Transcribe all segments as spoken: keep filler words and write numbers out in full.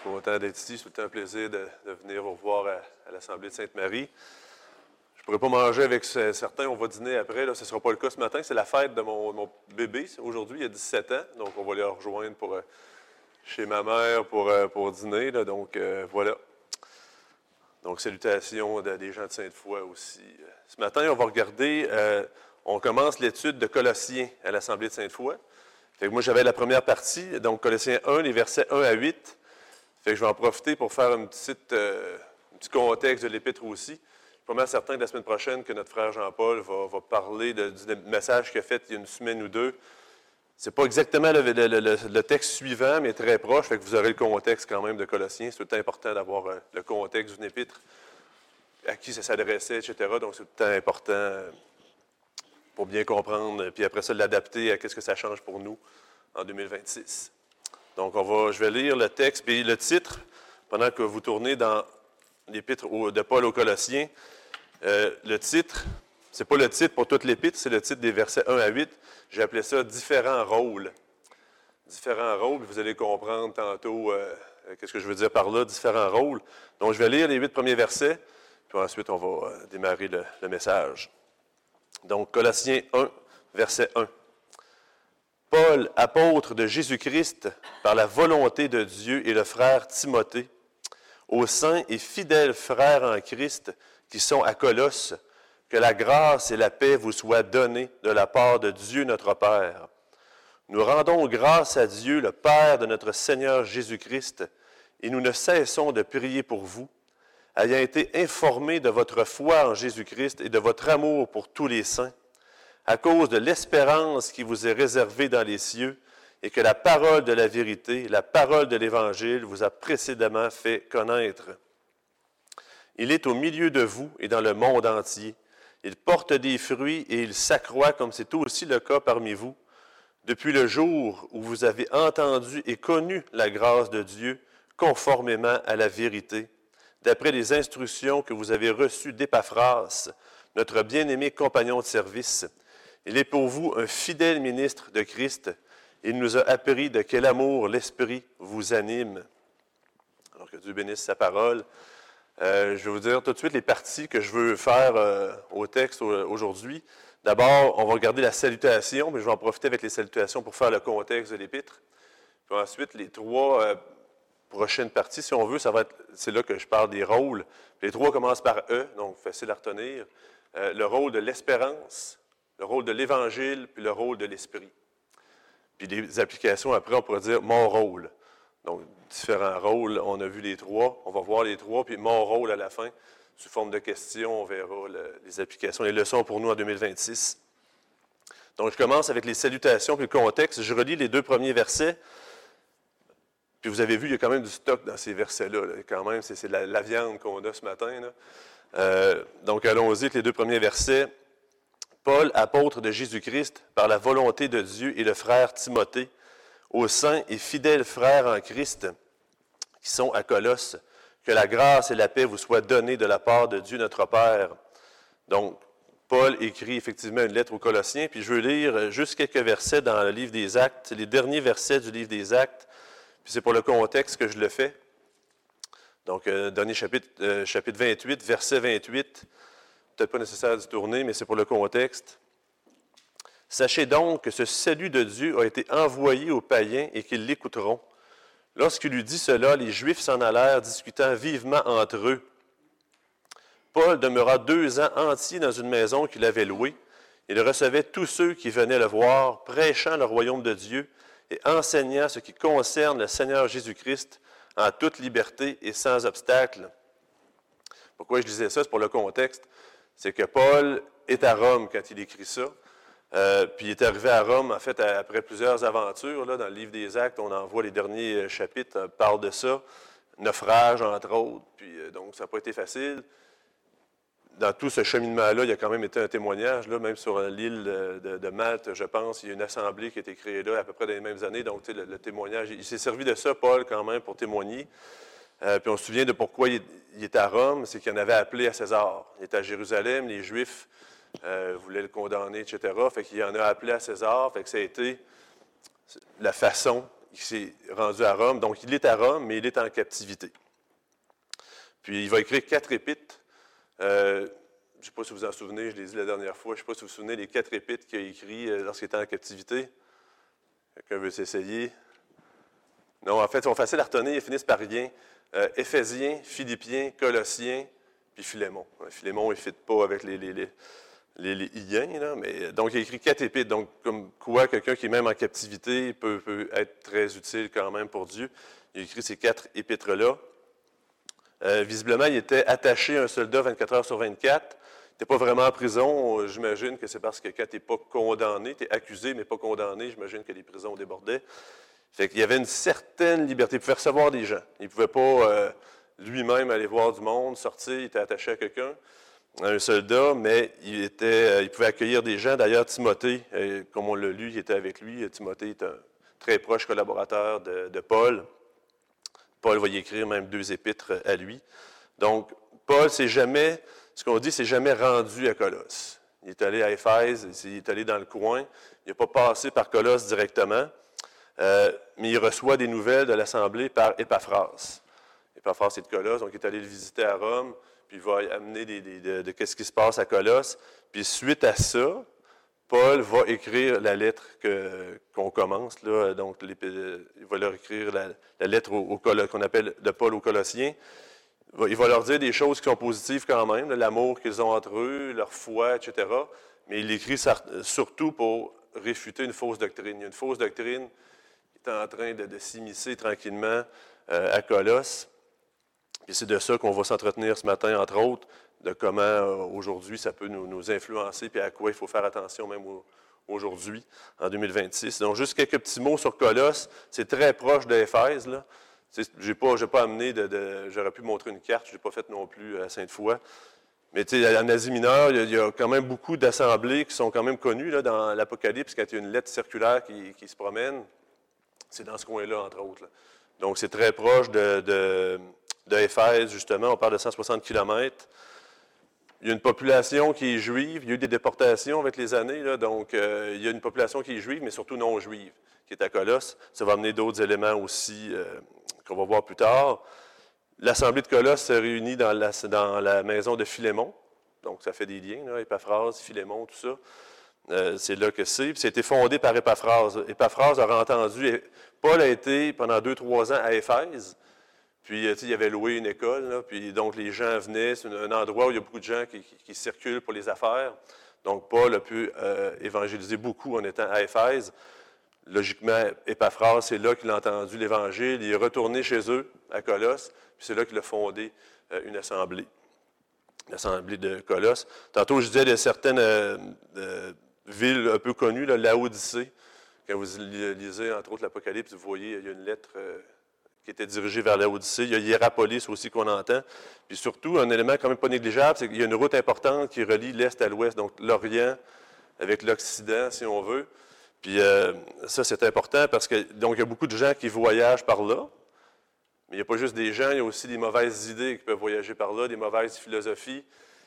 Content d'être ici. C'est tout le temps un plaisir de, de venir vous revoir à, à l'Assemblée de Sainte-Marie. Je ne pourrais pas manger avec certains, on va dîner après. Là, ce ne sera pas le cas ce matin. C'est la fête de mon, mon bébé. Aujourd'hui, il a dix-sept ans. Donc, on va les rejoindre pour, euh, chez ma mère pour, euh, pour dîner. Là. Donc, euh, voilà. Donc, salutations de, des gens de Sainte-Foy aussi. Ce matin, on va regarder, euh, on commence l'étude de Colossiens à l'Assemblée de Sainte-Foy. Fait que moi, j'avais la première partie, donc Colossiens un, les versets un à huit. Fait que je vais en profiter pour faire une petite, euh, un petit contexte de l'Épître aussi. Je suis pas mal certain que la semaine prochaine, que notre frère Jean-Paul va, va parler de, du message qu'il a fait il y a une semaine ou deux. C'est pas exactement le, le, le, le texte suivant, mais très proche. Fait que vous aurez le contexte quand même de Colossiens. C'est tout le temps important d'avoir euh, le contexte d'une épître, à qui ça s'adressait, et cetera. Donc, c'est tout le temps important euh, pour bien comprendre, puis après ça, l'adapter à ce que ça change pour nous en deux mille vingt-six. Donc, on va, je vais lire le texte, puis le titre, pendant que vous tournez dans l'épître de Paul aux Colossiens. Euh, le titre, c'est pas le titre pour toute l'épître, c'est le titre des versets un à huit. J'ai appelé ça « Différents rôles ». Différents rôles, vous allez comprendre tantôt euh, qu'est-ce que je veux dire par là, différents rôles. Donc, je vais lire les huit premiers versets, puis ensuite, on va euh, démarrer le, le message. Donc, Colossiens un, verset un. Paul, apôtre de Jésus-Christ, par la volonté de Dieu, et le frère Timothée, aux saints et fidèles frères en Christ qui sont à Colosse, que la grâce et la paix vous soient données de la part de Dieu notre Père. Nous rendons grâce à Dieu, le Père de notre Seigneur Jésus-Christ, et nous ne cessons de prier pour vous, ayant été informés de votre foi en Jésus-Christ et de votre amour pour tous les saints, à cause de l'espérance qui vous est réservée dans les cieux, et que la parole de la vérité, la parole de l'Évangile vous a précédemment fait connaître. Il est au milieu de vous et dans le monde entier. Il porte des fruits et il s'accroît, comme c'est aussi le cas parmi vous, depuis le jour où vous avez entendu et connu la grâce de Dieu, conformément à la vérité, d'après les instructions que vous avez reçues d'Épaphras, notre bien-aimé compagnon de service. Il est pour vous un fidèle ministre de Christ. Il nous a appris de quel amour l'Esprit vous anime. Alors que Dieu bénisse sa parole. Euh, je vais vous dire tout de suite les parties que je veux faire euh, au texte aujourd'hui. D'abord, on va regarder la salutation, mais je vais en profiter avec les salutations pour faire le contexte de l'Épître. Puis ensuite, les trois euh, prochaines parties, si on veut, ça va être, c'est là que je parle des rôles. Les trois commencent par E, donc facile à retenir. Euh, le rôle de l'espérance, le rôle de l'Évangile, puis le rôle de l'Esprit. Puis les applications, après, on pourrait dire « mon rôle ». Donc, différents rôles, on a vu les trois, on va voir les trois, puis mon rôle à la fin, sous forme de questions, on verra le, les applications, les leçons pour nous en deux mille vingt-six. Donc, je commence avec les salutations puis le contexte. Je relis les deux premiers versets. Puis vous avez vu, il y a quand même du stock dans ces versets-là. Là. Quand même, c'est, c'est la, la viande qu'on a ce matin. Là. Euh, donc, allons-y avec les deux premiers versets. Paul, apôtre de Jésus-Christ, par la volonté de Dieu, et le frère Timothée, aux saints et fidèles frères en Christ qui sont à Colosse, que la grâce et la paix vous soient données de la part de Dieu notre Père. Donc, Paul écrit effectivement une lettre aux Colossiens, puis je veux lire juste quelques versets dans le livre des Actes, c'est les derniers versets du livre des Actes, puis c'est pour le contexte que je le fais. Donc, euh, dernier chapitre, euh, chapitre vingt-huit, verset vingt-huit, peut-être pas nécessaire d'y tourner, mais c'est pour le contexte. Sachez donc que ce salut de Dieu a été envoyé aux païens et qu'ils l'écouteront. Lorsqu'il eut dit cela, les Juifs s'en allèrent, discutant vivement entre eux. Paul demeura deux ans entiers dans une maison qu'il avait louée. Il recevait tous ceux qui venaient le voir, prêchant le royaume de Dieu et enseignant ce qui concerne le Seigneur Jésus-Christ en toute liberté et sans obstacle. Pourquoi je disais ça? C'est pour le contexte. C'est que Paul est à Rome quand il écrit ça. Euh, puis il est arrivé à Rome, en fait, après plusieurs aventures. Là, dans le livre des Actes, on en voit les derniers chapitres, euh, parlent de ça. Naufrage, entre autres. Puis, euh, donc, ça n'a pas été facile. Dans tout ce cheminement-là, il y a quand même été un témoignage. Là, même sur l'île de, de, de Malte, je pense, il y a une assemblée qui a été créée là à peu près dans les mêmes années. Donc, tu sais, le, le témoignage, il s'est servi de ça, Paul, quand même, pour témoigner. Euh, puis on se souvient de pourquoi il, il est à Rome, c'est qu'il en avait appelé à César. Il était à Jérusalem, les Juifs euh, voulaient le condamner, et cetera. Fait qu'il en a appelé à César. Fait que ça a été la façon. il s'est rendu à Rome. Donc, il est à Rome, mais il est en captivité. Puis, il va écrire quatre épîtres. Euh, je ne sais pas si vous vous en souvenez, je l'ai dit la dernière fois, je ne sais pas si vous vous souvenez des quatre épîtres qu'il a écrits euh, lorsqu'il était en captivité. Quelqu'un veut s'essayer? Non, en fait, ils sont faciles à retenir, ils finissent par rien. Euh, Éphésiens, Philippiens, Colossiens, puis Philémon. Philémon, il ne fit pas avec les, les, les, les, les Iens, là, mais donc il a écrit quatre épîtres. Donc, comme quoi, quelqu'un qui est même en captivité peut, peut être très utile quand même pour Dieu. Il a écrit ces quatre épîtres-là. Euh, visiblement, il était attaché à un soldat vingt-quatre heures sur vingt-quatre. Il n'était pas vraiment en prison. J'imagine que c'est parce que quand tu n'es pas condamné, tu es accusé, mais pas condamné, j'imagine que les prisons débordaient. Fait qu'il y avait une certaine liberté. Il pouvait recevoir des gens. Il ne pouvait pas euh, lui-même aller voir du monde, sortir, il était attaché à quelqu'un, à un soldat, mais il, était, euh, il pouvait accueillir des gens. D'ailleurs, Timothée, euh, comme on l'a lu, il était avec lui. Timothée est un très proche collaborateur de, de Paul. Paul va y écrire même deux épîtres à lui. Donc, Paul, c'est jamais, ce qu'on dit, c'est jamais rendu à Colosse. Il est allé à Éphèse, il est allé dans le coin. Il n'a pas passé par Colosse directement. Euh, mais il reçoit des nouvelles de l'Assemblée par Épaphras. Épaphras est de Colosse, donc il est allé le visiter à Rome, puis il va amener des, des, de, de qu'est-ce qui se passe à Colosse. Puis suite à ça, Paul va écrire la lettre que, qu'on commence, là, donc il va leur écrire la, la lettre au, au, qu'on appelle de Paul aux Colossiens. Il va, il va leur dire des choses qui sont positives quand même, là, l'amour qu'ils ont entre eux, leur foi, et cetera. Mais il écrit surtout pour réfuter une fausse doctrine. Il y a une fausse doctrine qui est en train de, de s'immiscer tranquillement euh, à Colosse. Et c'est de ça qu'on va s'entretenir ce matin, entre autres, de comment euh, aujourd'hui ça peut nous, nous influencer, puis à quoi il faut faire attention même au, aujourd'hui, en deux mille vingt-six. Donc, juste quelques petits mots sur Colosse. C'est très proche d'Éphèse, là. Je n'ai pas, pas amené de, de... J'aurais pu montrer une carte, je ne l'ai pas faite non plus à Sainte-Foy. Mais tu sais, en Asie mineure, il y, a, il y a quand même beaucoup d'assemblées qui sont quand même connues là, dans l'Apocalypse, quand il y a une lettre circulaire qui, qui se promène. C'est dans ce coin-là, entre autres. Là. Donc, c'est très proche de, de, de Éphèse, justement. On parle de cent soixante kilomètres. Il y a une population qui est juive. Il y a eu des déportations avec les années. Là, donc, euh, il y a une population qui est juive, mais surtout non juive, qui est à Colosse. Ça va amener d'autres éléments aussi euh, qu'on va voir plus tard. L'Assemblée de Colosse se réunit dans la, dans la maison de Philémon. Donc, ça fait des liens, là, Épaphras, Philémon, tout ça. Euh, c'est là que c'est. Puis, ça a été fondé par Épaphras. Épaphras a entendu. Paul a été pendant deux, trois ans à Éphèse. Puis, tu sais, il avait loué une école. Là, puis, donc, les gens venaient. C'est un endroit où il y a beaucoup de gens qui, qui, qui circulent pour les affaires. Donc, Paul a pu euh, évangéliser beaucoup en étant à Éphèse. Logiquement, Épaphras, c'est là qu'il a entendu l'Évangile. Il est retourné chez eux, à Colosse. Puis, c'est là qu'il a fondé euh, une assemblée. L'assemblée de Colosse. Tantôt, je disais de certaines euh, euh, villes un peu connues, là, Laodicée. Quand vous lisez, entre autres, l'Apocalypse, vous voyez, il y a une lettre euh, qui était dirigée vers Laodicée. Il y a Hiérapolis aussi qu'on entend. Puis surtout, un élément quand même pas négligeable, c'est qu'il y a une route importante qui relie l'Est à l'Ouest, donc l'Orient avec l'Occident, si on veut. Puis euh, ça, c'est important parce que, donc, il y a beaucoup de gens qui voyagent par là. Mais il n'y a pas juste des gens, il y a aussi des mauvaises idées qui peuvent voyager par là, des mauvaises philosophies.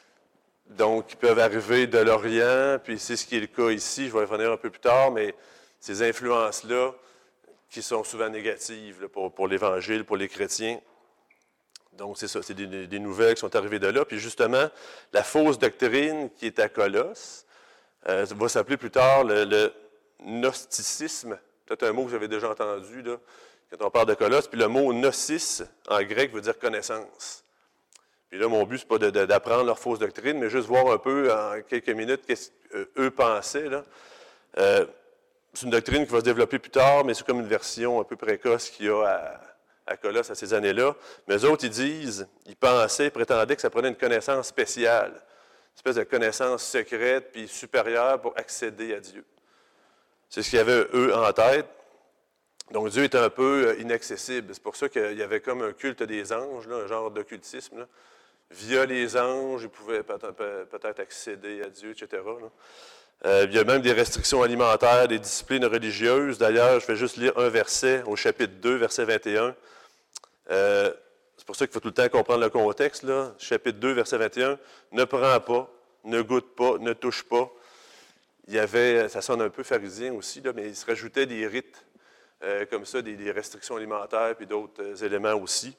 Donc, qui peuvent arriver de l'Orient, puis c'est ce qui est le cas ici, je vais y revenir un peu plus tard, mais ces influences-là, qui sont souvent négatives là, pour, pour l'Évangile, pour les chrétiens. Donc, c'est ça, c'est des, des nouvelles qui sont arrivées de là. Puis justement, la fausse doctrine qui est à Colosse euh, va s'appeler plus tard le, le gnosticisme. Peut-être un mot que vous avez déjà entendu, là, quand on parle de Colosse. Puis le mot gnosis, en grec, veut dire connaissance. Puis là, mon but, ce n'est pas de, de, d'apprendre leur fausse doctrine, mais juste voir un peu, en quelques minutes, qu'est-ce qu'eux pensaient. Là. Euh, c'est une doctrine qui va se développer plus tard, mais c'est comme une version un peu précoce qu'il y a à, à Colosse à ces années-là. Mais eux autres, ils disent, ils pensaient, ils prétendaient que ça prenait une connaissance spéciale, une espèce de connaissance secrète puis supérieure pour accéder à Dieu. C'est ce qu'ils avaient, eux, en tête. Donc, Dieu est un peu inaccessible. C'est pour ça qu'il y avait comme un culte des anges, là, un genre d'occultisme. Là. Via les anges, ils pouvaient peut-être accéder à Dieu, et cetera. Là. Euh, il y a même des restrictions alimentaires, des disciplines religieuses. D'ailleurs, je vais juste lire un verset au chapitre deux, verset vingt et un. Euh, c'est pour ça qu'il faut tout le temps comprendre le contexte. Là. Chapitre deux, verset vingt et un. Ne prends pas, ne goûte pas, ne touche pas. Il y avait, ça sonne un peu pharisien aussi, là, mais il se rajoutait des rites euh, comme ça, des, des restrictions alimentaires, puis d'autres euh, éléments aussi.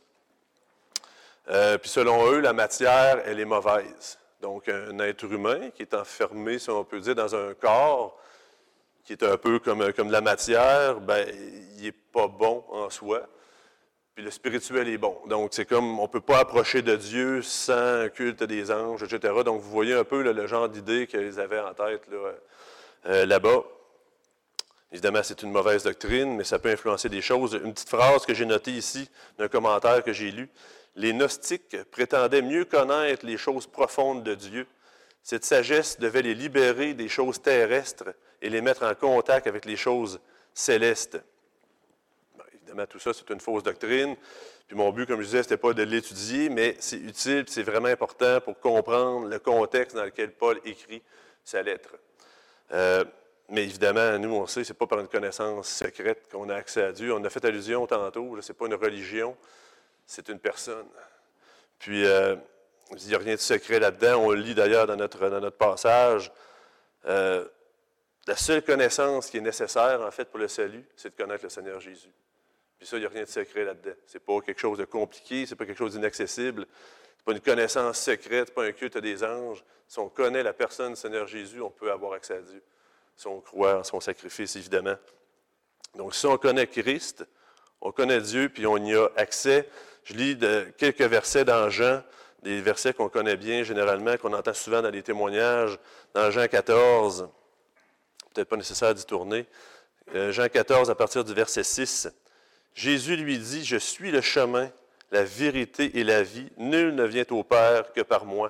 Euh, puis selon eux, la matière, elle est mauvaise. Donc, un être humain qui est enfermé, si on peut dire, dans un corps qui est un peu comme, comme de la matière, ben, il n'est pas bon en soi. Puis le spirituel est bon. Donc, c'est comme, on ne peut pas approcher de Dieu sans un culte des anges, et cetera. Donc, vous voyez un peu là, le genre d'idée qu'ils avaient en tête là, euh, là-bas. Évidemment, c'est une mauvaise doctrine, mais ça peut influencer des choses. Une petite phrase que j'ai notée ici, d'un commentaire que j'ai lu. Les gnostiques prétendaient mieux connaître les choses profondes de Dieu. Cette sagesse devait les libérer des choses terrestres et les mettre en contact avec les choses célestes. Bon, évidemment, tout ça, c'est une fausse doctrine. Puis mon but, comme je disais, ce n'était pas de l'étudier, mais c'est utile, c'est vraiment important pour comprendre le contexte dans lequel Paul écrit sa lettre. Euh, mais évidemment, nous, on sait, ce n'est pas par une connaissance secrète qu'on a accès à Dieu. On a fait allusion tantôt, ce n'est pas une religion, c'est une personne. Puis, euh, il n'y a rien de secret là-dedans. On le lit d'ailleurs dans notre, dans notre passage. Euh, la seule connaissance qui est nécessaire, en fait, pour le salut, c'est de connaître le Seigneur Jésus. Puis ça, il n'y a rien de secret là-dedans. Ce n'est pas quelque chose de compliqué, ce n'est pas quelque chose d'inaccessible. Ce n'est pas une connaissance secrète, ce n'est pas un culte des anges. Si on connaît la personne du Seigneur Jésus, on peut avoir accès à Dieu. Si on croit en son sacrifice, évidemment. Donc, si on connaît Christ, on connaît Dieu, puis on y a accès. Je lis de, quelques versets dans Jean, des versets qu'on connaît bien généralement, qu'on entend souvent dans les témoignages. Dans Jean quatorze, peut-être pas nécessaire d'y tourner. Euh, Jean quatorze, à partir du verset six. Jésus lui dit, « Je suis le chemin, la vérité et la vie. Nul ne vient au Père que par moi.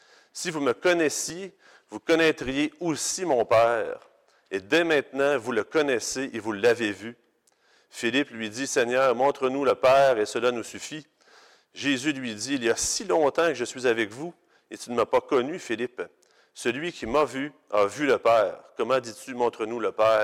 Si vous me connaissiez, vous connaîtriez aussi mon Père. Et dès maintenant, vous le connaissez et vous l'avez vu. » Philippe lui dit, « Seigneur, montre-nous le Père et cela nous suffit. » Jésus lui dit, « Il y a si longtemps que je suis avec vous et tu ne m'as pas connu, Philippe. Celui qui m'a vu a vu le Père. Comment dis-tu, montre-nous le Père? »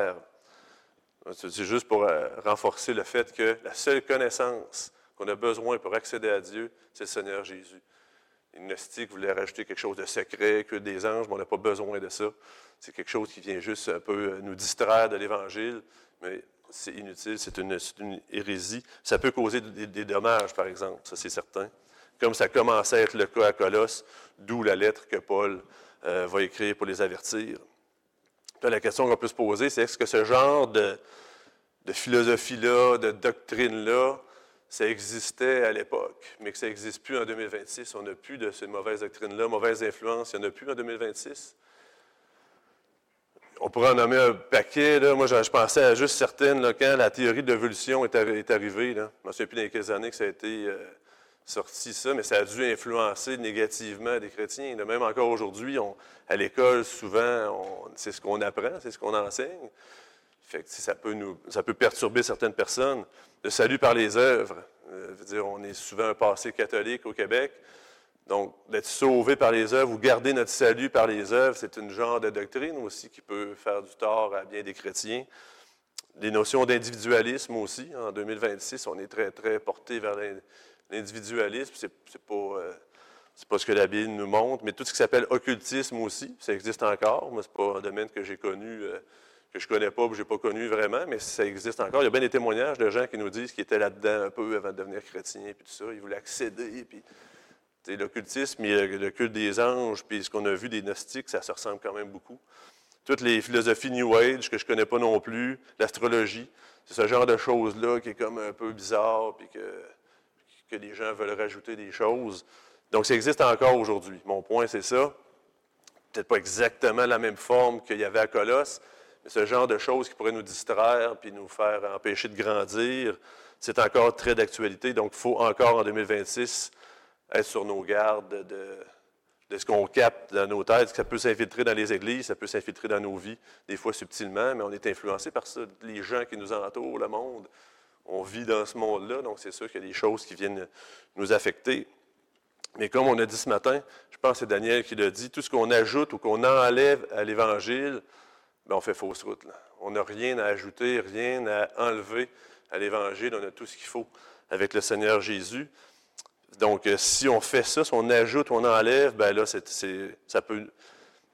C'est juste pour renforcer le fait que la seule connaissance qu'on a besoin pour accéder à Dieu, c'est le Seigneur Jésus. Les gnostiques voulaient rajouter quelque chose de secret, que des anges, mais on n'a pas besoin de ça. C'est quelque chose qui vient juste un peu nous distraire de l'Évangile, mais c'est inutile, c'est une, c'est une hérésie. Ça peut causer des, des dommages, par exemple, ça c'est certain. Comme ça commence à être le cas à Colosse, d'où la lettre que Paul euh, va écrire pour les avertir. Là, la question qu'on peut se poser, c'est est-ce que ce genre de, de philosophie-là, de doctrine-là, ça existait à l'époque, mais que ça n'existe plus en deux mille vingt-six. On n'a plus de ces mauvaises doctrines-là, mauvaises influences, il n'y en a plus en deux mille vingt-six. On pourrait en nommer un paquet. Là. Moi, je, je pensais à juste certaines, là, quand la théorie de l'évolution est, est arrivée. Là. Je ne me souviens plus dans quelques années que ça a été euh, sorti, ça, mais ça a dû influencer négativement des chrétiens. Là. Même encore aujourd'hui, on, à l'école, souvent, on, c'est ce qu'on apprend, c'est ce qu'on enseigne. Fait que, ça, peut nous, ça peut perturber certaines personnes. Le salut par les œuvres. Euh, je veux dire, on est souvent un passé catholique au Québec. Donc, d'être sauvé par les œuvres ou garder notre salut par les œuvres, c'est une genre de doctrine aussi qui peut faire du tort à bien des chrétiens. Les notions d'individualisme aussi. En deux mille vingt-six, on est très, très porté vers l'individualisme. C'est, c'est pas, euh, c'est pas ce que la Bible nous montre, mais tout ce qui s'appelle occultisme aussi, ça existe encore. Moi, c'est pas un domaine que j'ai connu, euh, que je connais pas, que j'ai pas connu vraiment, mais ça existe encore. Il y a bien des témoignages de gens qui nous disent qu'ils étaient là-dedans un peu avant de devenir chrétiens, puis tout ça. Ils voulaient accéder, puis... T'sais, l'occultisme, le culte des anges, puis ce qu'on a vu des gnostiques, ça se ressemble quand même beaucoup. Toutes les philosophies New Age, que je ne connais pas non plus, l'astrologie, c'est ce genre de choses-là qui est comme un peu bizarre, puis que, que les gens veulent rajouter des choses. Donc, ça existe encore aujourd'hui. Mon point, c'est ça. Peut-être pas exactement la même forme qu'il y avait à Colosse, mais ce genre de choses qui pourraient nous distraire, puis nous faire empêcher de grandir, c'est encore très d'actualité. Donc, il faut encore, en deux mille vingt-six, être sur nos gardes de, de, de ce qu'on capte dans nos têtes. Ça peut s'infiltrer dans les églises, ça peut s'infiltrer dans nos vies, des fois subtilement, mais on est influencé par ça. Les gens qui nous entourent, le monde, on vit dans ce monde-là, donc c'est sûr qu'il y a des choses qui viennent nous affecter. Mais comme on a dit ce matin, je pense que c'est Daniel qui l'a dit, tout ce qu'on ajoute ou qu'on enlève à l'Évangile, bien, on fait fausse route. Là. On n'a rien à ajouter, rien à enlever à l'Évangile. On a tout ce qu'il faut avec le Seigneur Jésus. Donc, si on fait ça, si on ajoute ou on enlève, bien là, c'est, c'est, ça peut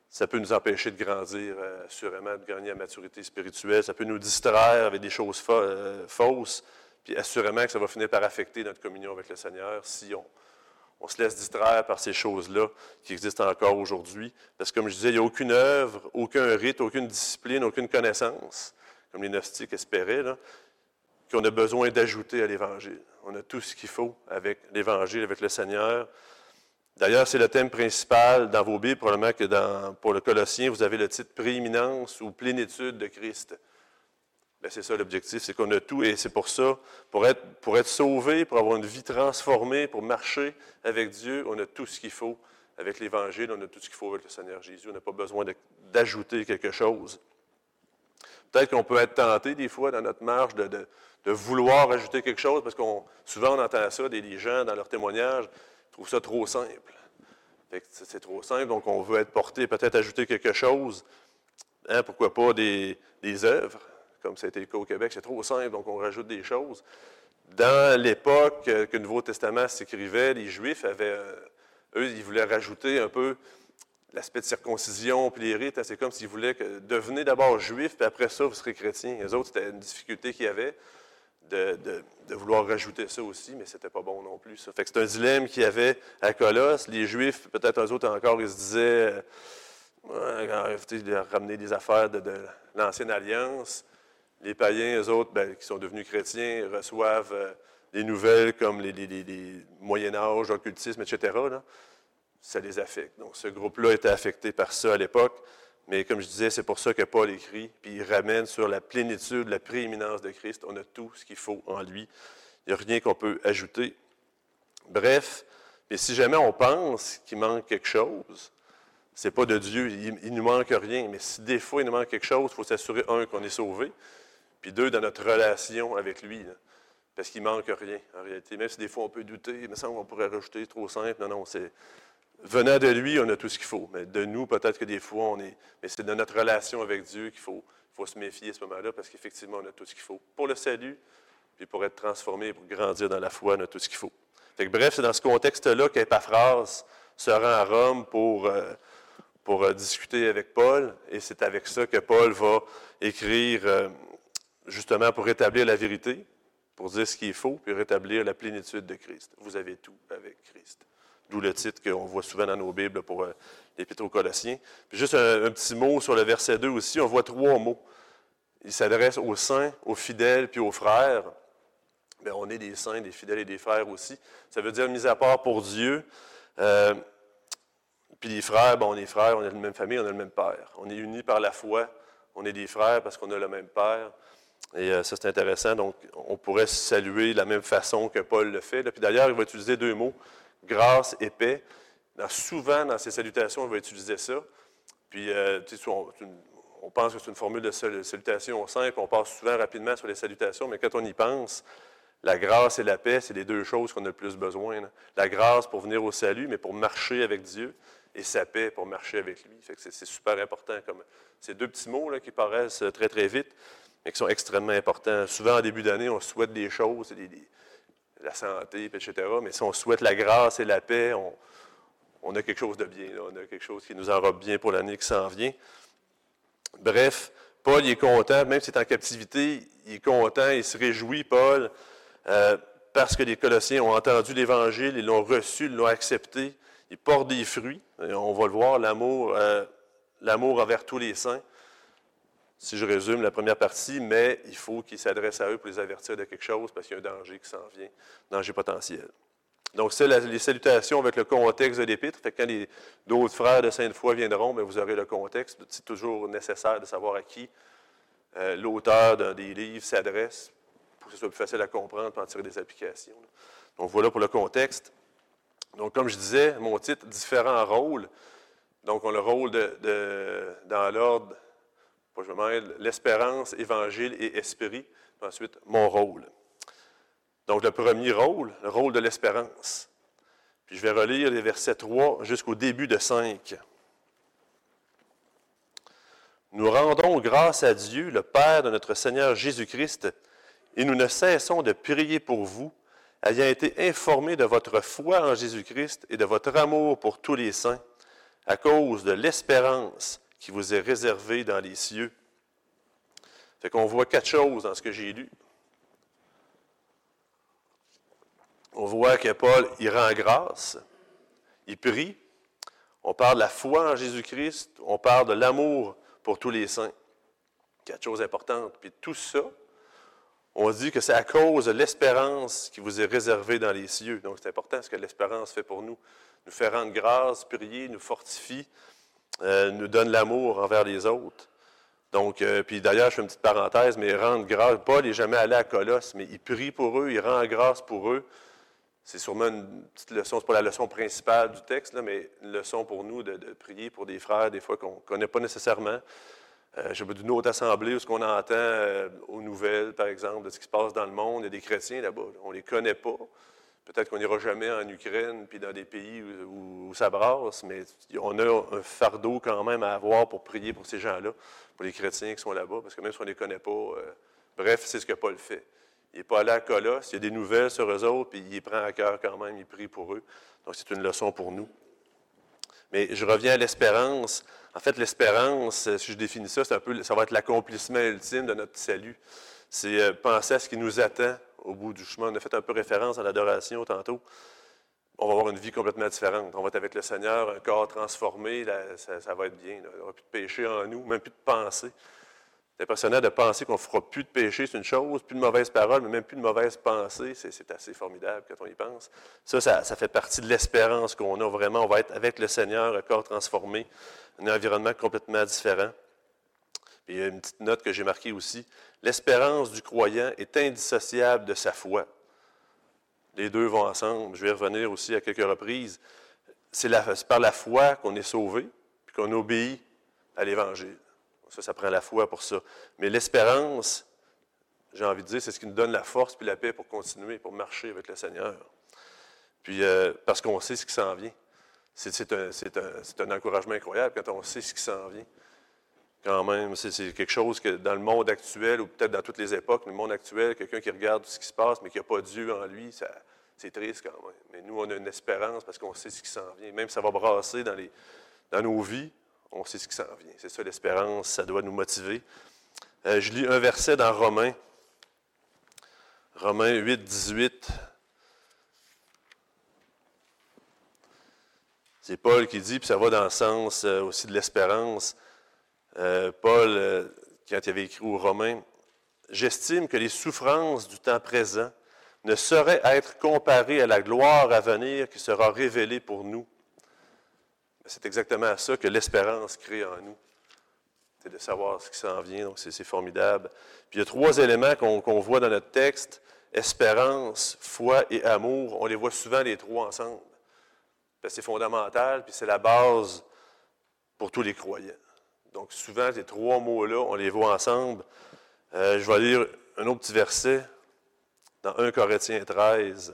Ça peut nous empêcher de grandir, euh, assurément, de gagner en maturité spirituelle. Ça peut nous distraire avec des choses fa- euh, fausses. Puis assurément que ça va finir par affecter notre communion avec le Seigneur si on, on se laisse distraire par ces choses-là qui existent encore aujourd'hui. Parce que comme je disais, il n'y a aucune œuvre, aucun rite, aucune discipline, aucune connaissance, comme les gnostiques espéraient, là, qu'on a besoin d'ajouter à l'Évangile. On a tout ce qu'il faut avec l'Évangile, avec le Seigneur. D'ailleurs, c'est le thème principal dans vos Bibles, probablement que dans, pour le Colossien, vous avez le titre « Prééminence » ou « Plénitude de Christ ». Bien, c'est ça l'objectif, c'est qu'on a tout, et c'est pour ça, pour être, pour être sauvé, pour avoir une vie transformée, pour marcher avec Dieu, on a tout ce qu'il faut avec l'Évangile, on a tout ce qu'il faut avec le Seigneur Jésus. On n'a pas besoin de, d'ajouter quelque chose. Peut-être qu'on peut être tenté des fois dans notre marche de, de, de vouloir ajouter quelque chose, parce qu'on souvent on entend ça des gens dans leurs témoignages, ils trouvent ça trop simple. Fait que c'est trop simple, donc on veut être porté, peut-être ajouter quelque chose. Hein, pourquoi pas des, des œuvres, comme ça a été le cas au Québec, c'est trop simple, donc on rajoute des choses. Dans l'époque que le Nouveau Testament s'écrivait, les Juifs avaient, euh, eux, ils voulaient rajouter un peu l'aspect de circoncision, puis les rites, hein, c'est comme s'ils voulaient que devenez d'abord juif, puis après ça, vous serez chrétien. Les autres, c'était une difficulté qu'il y avait de, de, de vouloir rajouter ça aussi, mais c'était pas bon non plus. Ça. Fait que c'est un dilemme qu'il y avait à Colosse. Les Juifs, peut-être eux autres encore, ils se disaient euh, ouais, ramener des affaires de, de l'Ancienne Alliance. Les païens, eux autres, ben, qui sont devenus chrétiens, reçoivent euh, des nouvelles comme les, les, les, les Moyen-Âge, l'occultisme, et cetera, là. Ça les affecte. Donc, ce groupe-là était affecté par ça à l'époque. Mais comme je disais, c'est pour ça que Paul écrit, puis il ramène sur la plénitude, la prééminence de Christ. On a tout ce qu'il faut en lui. Il n'y a rien qu'on peut ajouter. Bref, mais si jamais on pense qu'il manque quelque chose, c'est pas de Dieu, il ne nous manque rien. Mais si des fois il nous manque quelque chose, il faut s'assurer, un, qu'on est sauvé, puis deux, dans notre relation avec lui. Là, parce qu'il ne manque rien, en réalité. Même si des fois on peut douter, il me semble qu'on pourrait rajouter trop simple. Non, non, c'est... Venant de lui, on a tout ce qu'il faut. Mais de nous, peut-être que des fois, on est... Mais c'est de notre relation avec Dieu qu'il faut, faut se méfier à ce moment-là, parce qu'effectivement, on a tout ce qu'il faut. Pour le salut, puis pour être transformé, pour grandir dans la foi, on a tout ce qu'il faut. Fait que, bref, c'est dans ce contexte-là qu'Épaphras se rend à Rome pour, euh, pour euh, discuter avec Paul. Et c'est avec ça que Paul va écrire, euh, justement, pour rétablir la vérité, pour dire ce qu'il faut, puis rétablir la plénitude de Christ. Vous avez tout avec Christ. D'où le titre qu'on voit souvent dans nos Bibles pour euh, l'Épître aux Colossiens. Puis juste un, un petit mot sur le verset deux aussi, on voit trois mots. Il s'adresse aux saints, aux fidèles, puis aux frères. Bien, on est des saints, des fidèles et des frères aussi. Ça veut dire mis à part pour Dieu. Euh, puis les frères, bon, on est frères, on est de la même famille, on a le même père. On est unis par la foi, on est des frères parce qu'on a le même père. Et euh, ça, c'est intéressant. Donc, on pourrait se saluer de la même façon que Paul le fait. Là. Puis d'ailleurs, il va utiliser deux mots. Grâce et paix. Dans, souvent, dans ses salutations, on va utiliser ça. Puis, euh, tu sais, on, on pense que c'est une formule de salutation simple. On passe souvent rapidement sur les salutations, mais quand on y pense, la grâce et la paix, c'est les deux choses qu'on a le plus besoin. Là. La grâce pour venir au salut, mais pour marcher avec Dieu, et sa paix pour marcher avec lui. Fait que c'est, c'est super important. Comme ces deux petits mots là, qui paraissent très, très vite, mais qui sont extrêmement importants. Souvent, en début d'année, on souhaite des choses, des, des la santé, et cetera. Mais si on souhaite la grâce et la paix, on, on a quelque chose de bien. Là. On a quelque chose qui nous enrobe bien pour l'année qui s'en vient. Bref, Paul il est content, même s'il est en captivité, il est content, il se réjouit, Paul, euh, parce que les Colossiens ont entendu l'Évangile, ils l'ont reçu, ils l'ont accepté, ils portent des fruits. Et on va le voir, l'amour, euh, l'amour envers tous les saints. Si je résume la première partie, mais il faut qu'ils s'adressent à eux pour les avertir de quelque chose parce qu'il y a un danger qui s'en vient, un danger potentiel. Donc, c'est la, les salutations avec le contexte de l'Épître. Fait que quand les, d'autres frères de Sainte-Foi viendront, bien, vous aurez le contexte. C'est toujours nécessaire de savoir à qui euh, l'auteur d'un des livres s'adresse pour que ce soit plus facile à comprendre et en tirer des applications. Là. Donc, voilà pour le contexte. Donc, comme je disais, mon titre, différents rôles. Donc, on a le rôle de, de, dans l'ordre... Je me mêle l'espérance, évangile et esprit. Puis ensuite, mon rôle. Donc, le premier rôle, le rôle de l'espérance. Puis je vais relire les versets trois jusqu'au début de cinq. Nous rendons grâce à Dieu, le Père de notre Seigneur Jésus-Christ, et nous ne cessons de prier pour vous, ayant été informés de votre foi en Jésus-Christ et de votre amour pour tous les saints, à cause de l'espérance qui vous est réservée dans les cieux. Fait qu'on voit quatre choses dans ce que j'ai lu. On voit que Paul, il rend grâce, il prie, on parle de la foi en Jésus-Christ, on parle de l'amour pour tous les saints. Quatre choses importantes. Puis tout ça, on dit que c'est à cause de l'espérance qui vous est réservée dans les cieux. Donc c'est important ce que l'espérance fait pour nous. Nous fait rendre grâce, prier, nous fortifie, euh, nous donne l'amour envers les autres. Donc, euh, puis d'ailleurs, je fais une petite parenthèse, mais rendre grâce, Paul n'est jamais allé à Colosse, mais il prie pour eux, il rend grâce pour eux. C'est sûrement une petite leçon, c'est pas la leçon principale du texte, là, mais une leçon pour nous de, de prier pour des frères, des fois qu'on ne connaît pas nécessairement. Euh, je veux d'une autre assemblée où ce qu'on entend euh, aux nouvelles, par exemple, de ce qui se passe dans le monde. Il y a des chrétiens là-bas, là, on ne les connaît pas. Peut-être qu'on n'ira jamais en Ukraine, puis dans des pays où, où ça brasse, mais on a un fardeau quand même à avoir pour prier pour ces gens-là, pour les chrétiens qui sont là-bas, parce que même si on ne les connaît pas, euh, bref, c'est ce que Paul fait. Il n'est pas allé à Colosse, il y a des nouvelles sur eux autres, puis il les prend à cœur quand même, il prie pour eux. Donc c'est une leçon pour nous. Mais je reviens à l'espérance. En fait, l'espérance, si je définis ça, c'est un peu, ça va être l'accomplissement ultime de notre salut. C'est euh, penser à ce qui nous attend au bout du chemin. On a fait un peu référence à l'adoration tantôt. On va avoir une vie complètement différente. On va être avec le Seigneur, un corps transformé, là, ça, ça va être bien. Là. Il n'y aura plus de péché en nous, même plus de pensée. C'est impressionnant de penser qu'on ne fera plus de péché, c'est une chose, plus de mauvaises paroles, mais même plus de mauvaises pensées. C'est, c'est assez formidable quand on y pense. Ça, ça, ça fait partie de l'espérance qu'on a vraiment. On va être avec le Seigneur, un corps transformé, un environnement complètement différent. Puis, il y a une petite note que j'ai marquée aussi. L'espérance du croyant est indissociable de sa foi. Les deux vont ensemble. Je vais revenir aussi à quelques reprises. C'est, la, c'est par la foi qu'on est sauvé, puis qu'on obéit à l'Évangile. Ça, ça prend la foi pour ça. Mais l'espérance, j'ai envie de dire, c'est ce qui nous donne la force puis la paix pour continuer, pour marcher avec le Seigneur. Puis, euh, parce qu'on sait ce qui s'en vient. C'est, c'est, un, c'est, un, c'est un encouragement incroyable quand on sait ce qui s'en vient. Quand même, c'est, c'est quelque chose que dans le monde actuel, ou peut-être dans toutes les époques, le monde actuel, quelqu'un qui regarde tout ce qui se passe, mais qui n'a pas Dieu en lui, ça, c'est triste quand même. Mais nous, on a une espérance parce qu'on sait ce qui s'en vient. Même si ça va brasser dans, les, dans nos vies, on sait ce qui s'en vient. C'est ça l'espérance, ça doit nous motiver. Euh, je lis un verset dans Romains. Romains huit, dix-huit. C'est Paul qui dit, puis ça va dans le sens euh, aussi de l'espérance. Euh, Paul, euh, quand il avait écrit aux Romains, « J'estime que les souffrances du temps présent ne sauraient être comparées à la gloire à venir qui sera révélée pour nous. » C'est exactement ça que l'espérance crée en nous. C'est de savoir ce qui s'en vient, donc c'est, c'est formidable. Puis il y a trois éléments qu'on, qu'on voit dans notre texte, espérance, foi et amour. On les voit souvent les trois ensemble. Parce que c'est fondamental, puis c'est la base pour tous les croyants. Donc souvent, ces trois mots-là, on les voit ensemble. Euh, je vais lire un autre petit verset dans un Corinthiens treize.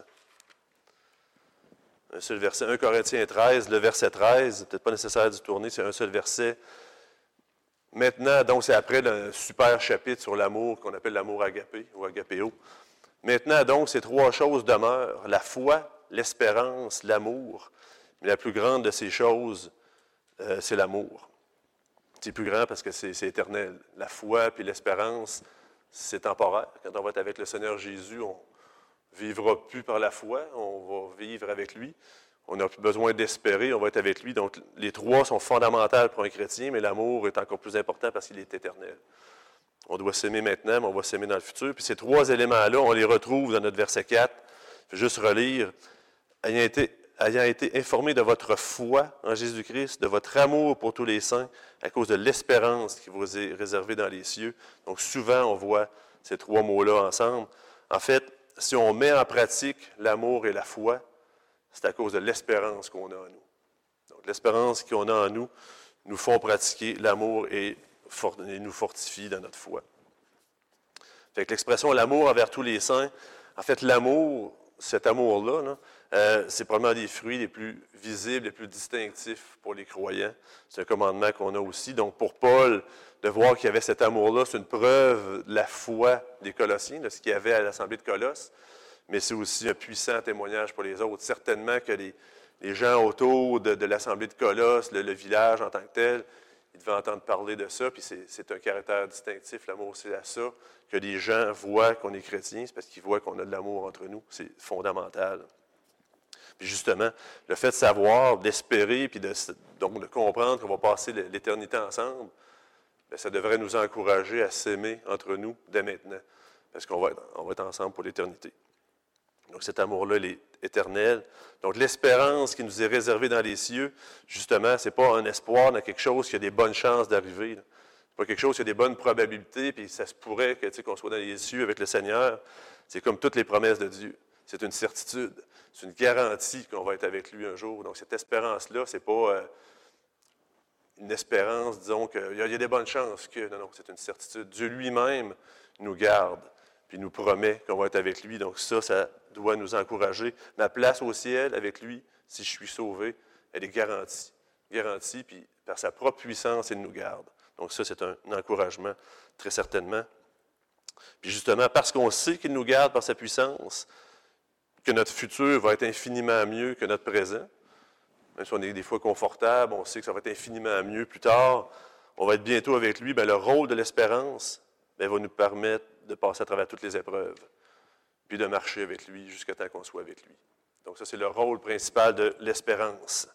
Un seul verset, un Corinthiens treize, le verset treize, peut-être pas nécessaire d'y tourner, c'est un seul verset. Maintenant, donc c'est après le super chapitre sur l'amour qu'on appelle l'amour agapé ou agapéo. Maintenant, donc, ces trois choses demeurent, la foi, l'espérance, l'amour. Mais la plus grande de ces choses, euh, c'est l'amour. C'est plus grand parce que c'est, c'est éternel. La foi puis l'espérance, c'est temporaire. Quand on va être avec le Seigneur Jésus, on ne vivra plus par la foi, on va vivre avec lui. On n'a plus besoin d'espérer, on va être avec lui. Donc, les trois sont fondamentales pour un chrétien, mais l'amour est encore plus important parce qu'il est éternel. On doit s'aimer maintenant, mais on va s'aimer dans le futur. Puis ces trois éléments-là, on les retrouve dans notre verset quatre. Je vais juste relire. Ayant été, ayant été informé de votre foi en Jésus-Christ, de votre amour pour tous les saints, à cause de l'espérance qui vous est réservée dans les cieux. Donc, souvent, on voit ces trois mots-là ensemble. En fait, si on met en pratique l'amour et la foi, c'est à cause de l'espérance qu'on a en nous. Donc, l'espérance qu'on a en nous nous font pratiquer l'amour et, for- et nous fortifie dans notre foi. Fait que l'expression « l'amour envers tous les saints », en fait, l'amour, cet amour-là, là, euh, c'est probablement des fruits les plus visibles, les plus distinctifs pour les croyants. C'est un commandement qu'on a aussi. Donc, pour Paul, de voir qu'il y avait cet amour-là, c'est une preuve de la foi des Colossiens, de ce qu'il y avait à l'Assemblée de Colosse. Mais c'est aussi un puissant témoignage pour les autres. Certainement que les, les gens autour de, de l'Assemblée de Colosse, le, le village en tant que tel, ils devaient entendre parler de ça, puis c'est, c'est un caractère distinctif. L'amour, c'est à ça que les gens voient qu'on est chrétien, c'est parce qu'ils voient qu'on a de l'amour entre nous. C'est fondamental. Puis justement, le fait de savoir, d'espérer, puis de, donc de comprendre qu'on va passer l'éternité ensemble, bien, ça devrait nous encourager à s'aimer entre nous dès maintenant, parce qu'on va être, on va être ensemble pour l'éternité. Donc cet amour-là, il est éternel. Donc l'espérance qui nous est réservée dans les cieux, justement, ce n'est pas un espoir dans quelque chose qui a des bonnes chances d'arriver. Ce n'est pas quelque chose qui a des bonnes probabilités, puis ça se pourrait que, tu sais, qu'on soit dans les cieux avec le Seigneur. C'est comme toutes les promesses de Dieu. C'est une certitude. C'est une garantie qu'on va être avec lui un jour. Donc cette espérance-là, ce n'est pas euh, une espérance, disons, qu'il y a, il y a des bonnes chances que... Non, non, c'est une certitude. Dieu lui-même nous garde, puis nous promet qu'on va être avec lui. Donc ça, ça doit nous encourager. Ma place au ciel avec lui, si je suis sauvé, elle est garantie. Garantie, puis par sa propre puissance, il nous garde. Donc ça, c'est un, un encouragement, très certainement. Puis justement, parce qu'on sait qu'il nous garde par sa puissance, que notre futur va être infiniment mieux que notre présent, même si on est des fois confortable, on sait que ça va être infiniment mieux plus tard, on va être bientôt avec lui, bien, le rôle de l'espérance bien, va nous permettre de passer à travers toutes les épreuves, puis de marcher avec lui jusqu'à temps qu'on soit avec lui. Donc ça, c'est le rôle principal de l'espérance.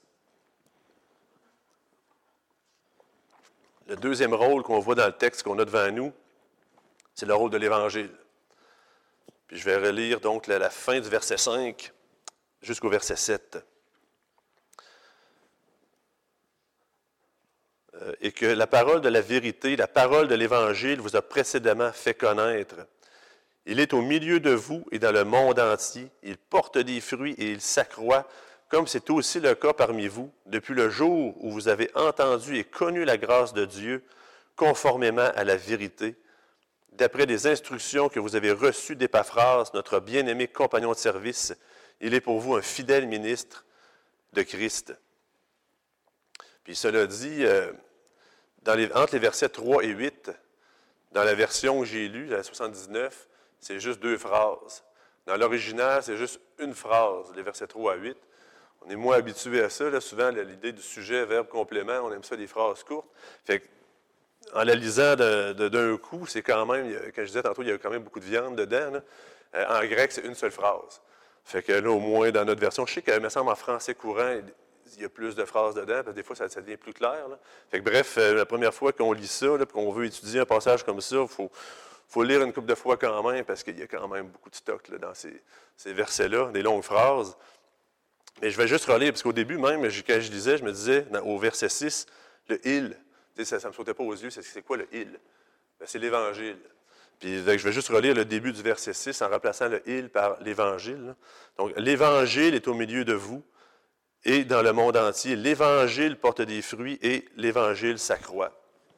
Le deuxième rôle qu'on voit dans le texte qu'on a devant nous, c'est le rôle de l'Évangile. Puis je vais relire donc la, la fin du verset cinq jusqu'au verset sept. Euh, et que la parole de la vérité, la parole de l'Évangile vous a précédemment fait connaître. Il est au milieu de vous et dans le monde entier. Il porte des fruits et il s'accroît, comme c'est aussi le cas parmi vous, depuis le jour où vous avez entendu et connu la grâce de Dieu, conformément à la vérité, d'après les instructions que vous avez reçues d'Épaphras, notre bien-aimé compagnon de service. Il est pour vous un fidèle ministre de Christ. Puis cela dit, euh, dans les, entre les versets trois et huit, dans la version que j'ai lue, la soixante-dix-neuf, c'est juste deux phrases. Dans l'original, c'est juste une phrase, les versets trois à huit. On est moins habitué à ça. Là, souvent, l'idée du sujet, verbe, complément, on aime ça des phrases courtes. Fait que, en la lisant de, de, d'un coup, c'est quand même, quand je disais tantôt, il y a quand même beaucoup de viande dedans. Là. Euh, en grec, c'est une seule phrase. Fait que là, au moins, dans notre version, je sais qu'il me semble en français courant, il y a plus de phrases dedans, parce que des fois, ça, ça devient plus clair. Là. Fait que bref, euh, la première fois qu'on lit ça, là, puis qu'on veut étudier un passage comme ça, il faut, faut lire une couple de fois quand même, parce qu'il y a quand même beaucoup de stock là, dans ces, ces versets-là, des longues phrases. Mais je vais juste relire, parce qu'au début même, quand je lisais, je me disais, dans, au verset six, le « il », ça ne me sautait pas aux yeux, c'est, c'est quoi le « il » ? Ben, c'est l'Évangile. Puis je vais juste relire le début du verset six en remplaçant le « il » par l'Évangile. Donc, l'Évangile est au milieu de vous et dans le monde entier. L'Évangile porte des fruits et l'Évangile s'accroît.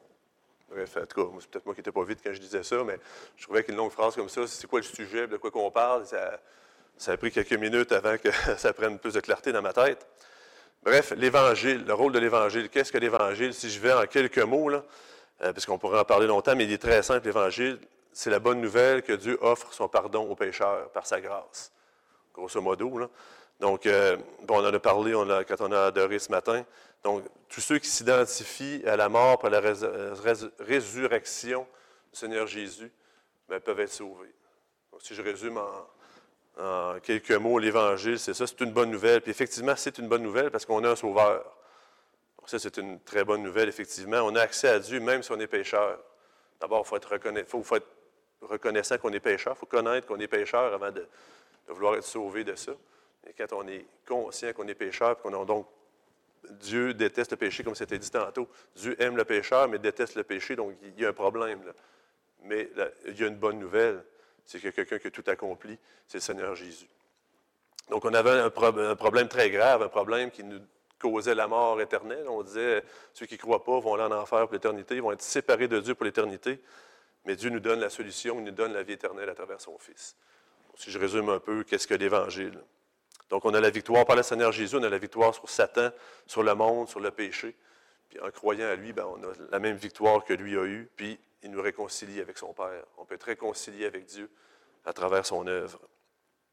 Bref, en tout cas, c'est peut-être moi qui n'étais pas vite quand je disais ça, mais je trouvais qu'une longue phrase comme ça, c'est quoi le sujet, de quoi qu'on parle, ça, ça a pris quelques minutes avant que ça prenne plus de clarté dans ma tête. Bref, l'Évangile, le rôle de l'Évangile. Qu'est-ce que l'Évangile? Si je vais en quelques mots, là, euh, parce qu'on pourrait en parler longtemps, mais il est très simple, l'Évangile. C'est la bonne nouvelle que Dieu offre son pardon aux pécheurs par sa grâce. Grosso modo, là. Donc, euh, bon, on en a parlé on a, quand on a adoré ce matin. Donc, tous ceux qui s'identifient à la mort par la rés- rés- résurrection du Seigneur Jésus, bien, peuvent être sauvés. Donc, si je résume en, en quelques mots l'Évangile, c'est ça, c'est une bonne nouvelle. Puis effectivement, c'est une bonne nouvelle parce qu'on a un sauveur. Donc ça, c'est une très bonne nouvelle, effectivement. On a accès à Dieu même si on est pécheur. D'abord, il faut être, reconna... faut, faut être reconnaissant qu'on est pécheur. Il faut connaître qu'on est pécheur avant de, de vouloir être sauvé de ça. Et quand on est conscient qu'on est pécheur, qu'on a donc Dieu déteste le péché, comme c'était dit tantôt. Dieu aime le pécheur, mais déteste le péché, donc il y a un problème. Là. Mais là, il y a une bonne nouvelle, c'est qu'il y a quelqu'un qui a tout accompli, c'est le Seigneur Jésus. Donc on avait un, pro- un problème très grave, un problème qui nous causait la mort éternelle. On disait, ceux qui ne croient pas vont aller en enfer pour l'éternité, ils vont être séparés de Dieu pour l'éternité. Mais Dieu nous donne la solution, il nous donne la vie éternelle à travers son Fils. Donc, si je résume un peu, qu'est-ce que l'Évangile? Donc, on a la victoire par le Seigneur Jésus, on a la victoire sur Satan, sur le monde, sur le péché. Puis, en croyant à lui, bien, on a la même victoire que lui a eue, puis il nous réconcilie avec son Père. On peut être réconcilié avec Dieu à travers son œuvre.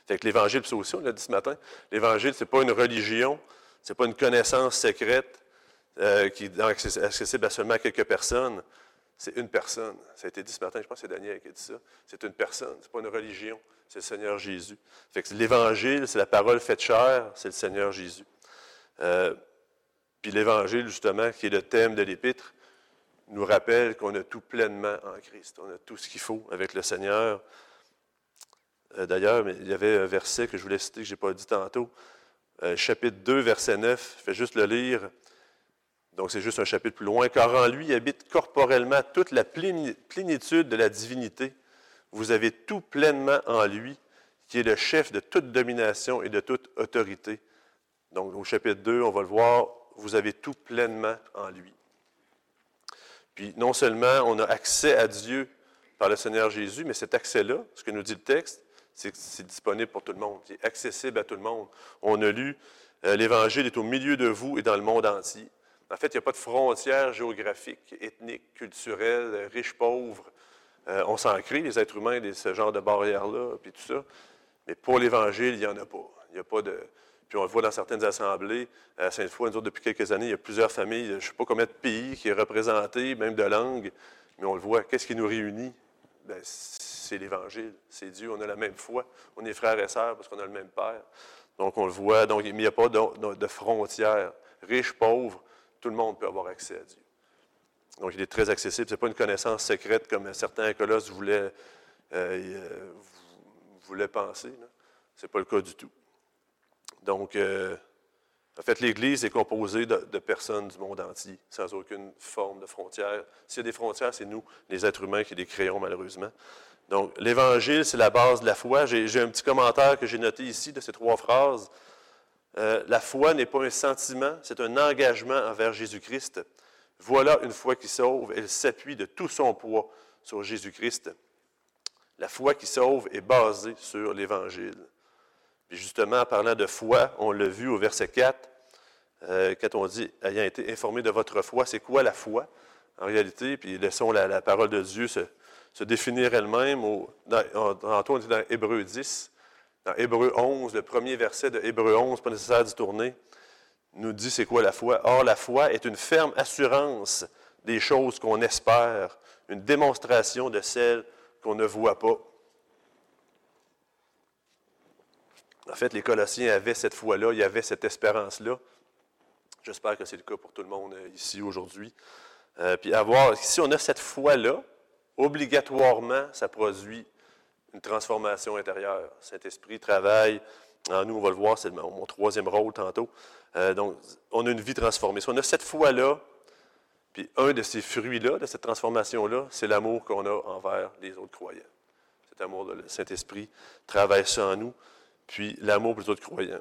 Fait que l'Évangile, c'est aussi, on l'a dit ce matin, l'Évangile, ce n'est pas une religion, ce n'est pas une connaissance secrète euh, qui est accessible à seulement quelques personnes. C'est une personne. Ça a été dit ce matin, je pense que c'est Daniel qui a dit ça. C'est une personne, ce n'est pas une religion, c'est le Seigneur Jésus. Fait que l'Évangile, c'est la parole faite chair, c'est le Seigneur Jésus. Euh, puis l'Évangile, justement, qui est le thème de l'Épître, nous rappelle qu'on a tout pleinement en Christ. On a tout ce qu'il faut avec le Seigneur. Euh, d'ailleurs, il y avait un verset que je voulais citer, que je n'ai pas dit tantôt. Euh, chapitre deux, verset neuf, je vais juste le lire. Donc, c'est juste un chapitre plus loin. « Car en lui habite corporellement toute la plénitude de la divinité. Vous avez tout pleinement en lui, qui est le chef de toute domination et de toute autorité. » Donc, au chapitre deux, on va le voir, vous avez tout pleinement en lui. Puis, non seulement on a accès à Dieu par le Seigneur Jésus, mais cet accès-là, ce que nous dit le texte, c'est que c'est disponible pour tout le monde, c'est accessible à tout le monde. On a lu, euh, l'Évangile est au milieu de vous et dans le monde entier. En fait, il n'y a pas de frontières géographiques, ethniques, culturelles, riches, pauvres. Euh, on s'en crée, les êtres humains, des, ce genre de barrières-là, puis tout ça. Mais pour l'Évangile, il n'y en a pas. Il n'y a pas de... Puis on le voit dans certaines assemblées. À Sainte-Foy, nous autres, depuis quelques années, il y a plusieurs familles, je ne sais pas combien de pays qui est représenté, même de langues, mais on le voit. Qu'est-ce qui nous réunit? Bien, c'est l'Évangile. C'est Dieu. On a la même foi. On est frères et sœurs parce qu'on a le même Père. Donc, on le voit. Donc, il n'y a pas de, de frontières. Riches, pauvres, tout le monde peut avoir accès à Dieu. Donc, il est très accessible. Ce n'est pas une connaissance secrète comme certains colosses voulaient, euh, voulaient penser. Ce n'est pas le cas du tout. Donc, euh, en fait, l'Église est composée de, de personnes du monde entier, sans aucune forme de frontières. S'il y a des frontières, c'est nous, les êtres humains, qui les créons, malheureusement. Donc, l'Évangile, c'est la base de la foi. J'ai, j'ai un petit commentaire que j'ai noté ici de ces trois phrases. Euh, la foi n'est pas un sentiment, c'est un engagement envers Jésus-Christ. Voilà une foi qui sauve, elle s'appuie de tout son poids sur Jésus-Christ. La foi qui sauve est basée sur l'Évangile. Puis justement, en parlant de foi, on l'a vu au verset quatre, euh, quand on dit « ayant été informé de votre foi », c'est quoi la foi? En réalité, puis laissons la, la parole de Dieu se, se définir elle-même. Au, dans, tantôt, on était dans Hébreux dix. Dans Hébreux onze, le premier verset de Hébreux onze, pas nécessaire d'y tourner, nous dit c'est quoi la foi. Or, la foi est une ferme assurance des choses qu'on espère, une démonstration de celles qu'on ne voit pas. En fait, les Colossiens avaient cette foi-là, il y avait cette espérance-là. J'espère que c'est le cas pour tout le monde ici aujourd'hui. Euh, puis avoir, si on a cette foi-là, obligatoirement, ça produit une transformation intérieure. Saint-Esprit travaille en nous, on va le voir, c'est mon, mon troisième rôle tantôt. Euh, donc, on a une vie transformée. Si on a cette foi-là, puis un de ces fruits-là, de cette transformation-là, c'est l'amour qu'on a envers les autres croyants. Cet amour de Saint-Esprit travaille ça en nous, puis l'amour pour les autres croyants.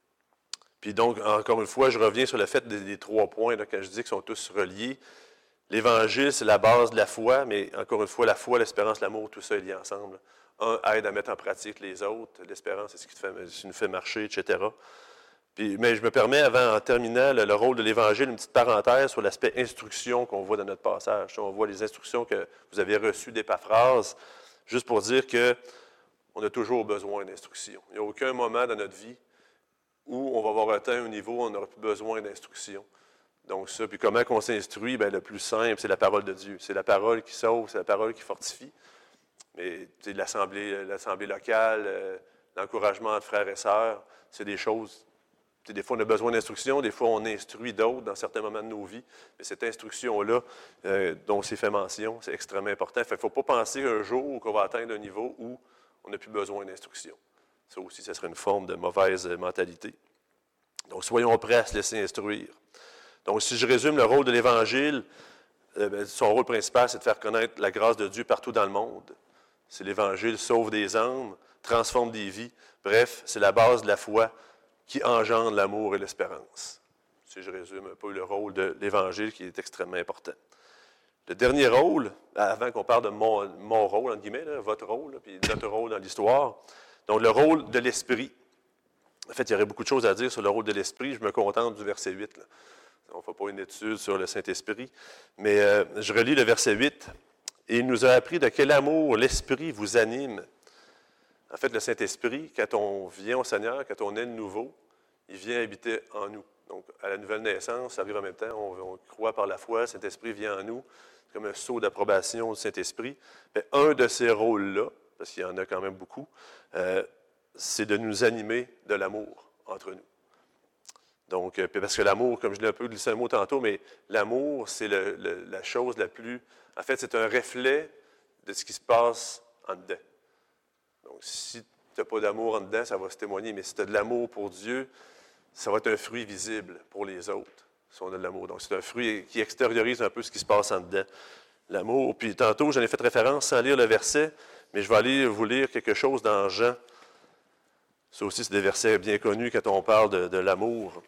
Puis donc, encore une fois, je reviens sur le fait des, des trois points, là, quand je dis qu'ils sont tous reliés. L'Évangile, c'est la base de la foi, mais encore une fois, la foi, l'espérance, l'amour, tout ça est lié ensemble. Un aide à mettre en pratique les autres. L'espérance, c'est ce qui, te fait, ce qui nous fait marcher, et cetera. Puis, mais je me permets, avant, en terminant, le, le rôle de l'Évangile, une petite parenthèse sur l'aspect instruction qu'on voit dans notre passage. On voit les instructions que vous avez reçues d'Épaphras, juste pour dire qu'on a toujours besoin d'instruction. Il n'y a aucun moment dans notre vie où on va avoir atteint un niveau où on n'aura plus besoin d'instruction. Donc ça, puis comment on s'instruit? Bien, le plus simple, c'est la parole de Dieu. C'est la parole qui sauve, c'est la parole qui fortifie. Mais l'assemblée, l'assemblée locale, euh, l'encouragement entre frères et sœurs, c'est des choses. Des fois, on a besoin d'instruction, des fois, on instruit d'autres dans certains moments de nos vies. Mais cette instruction-là, euh, dont c'est fait mention, c'est extrêmement important. Il ne faut pas penser un jour qu'on va atteindre un niveau où on n'a plus besoin d'instruction. Ça aussi, ça serait une forme de mauvaise mentalité. Donc, soyons prêts à se laisser instruire. Donc, si je résume le rôle de l'Évangile, euh, bien, son rôle principal, c'est de faire connaître la grâce de Dieu partout dans le monde. C'est l'Évangile sauve des âmes, transforme des vies. Bref, c'est la base de la foi qui engendre l'amour et l'espérance. Si je résume un peu le rôle de l'Évangile qui est extrêmement important. Le dernier rôle, avant qu'on parle de mon, mon rôle, entre guillemets, là, votre rôle, là, puis notre rôle dans l'histoire, donc le rôle de l'Esprit. En fait, il y aurait beaucoup de choses à dire sur le rôle de l'Esprit. Je me contente du verset huit. Là. On ne fait pas une étude sur le Saint-Esprit. Mais euh, je relis le verset huit. « Et il nous a appris de quel amour l'Esprit vous anime En fait, le Saint-Esprit, quand on vient au Seigneur, quand on est nouveau, il vient habiter en nous. Donc, à la nouvelle naissance, ça arrive en même temps, on, on croit par la foi, le Saint-Esprit vient en nous. C'est comme un sceau d'approbation du Saint-Esprit. Mais un de ces rôles-là, parce qu'il y en a quand même beaucoup, euh, c'est de nous animer de l'amour entre nous. Donc, parce que l'amour, comme je l'ai un peu glissé un mot tantôt, mais l'amour, c'est le, le, la chose la plus... En fait, c'est un reflet de ce qui se passe en dedans. Donc, si tu n'as pas d'amour en dedans, ça va se témoigner. Mais si tu as de l'amour pour Dieu, ça va être un fruit visible pour les autres, si on a de l'amour. Donc, c'est un fruit qui extériorise un peu ce qui se passe en dedans. L'amour. Puis, tantôt, j'en ai fait référence sans lire le verset, mais je vais aller vous lire quelque chose dans Jean. Ça aussi, c'est des versets bien connus quand on parle de, de l'amour.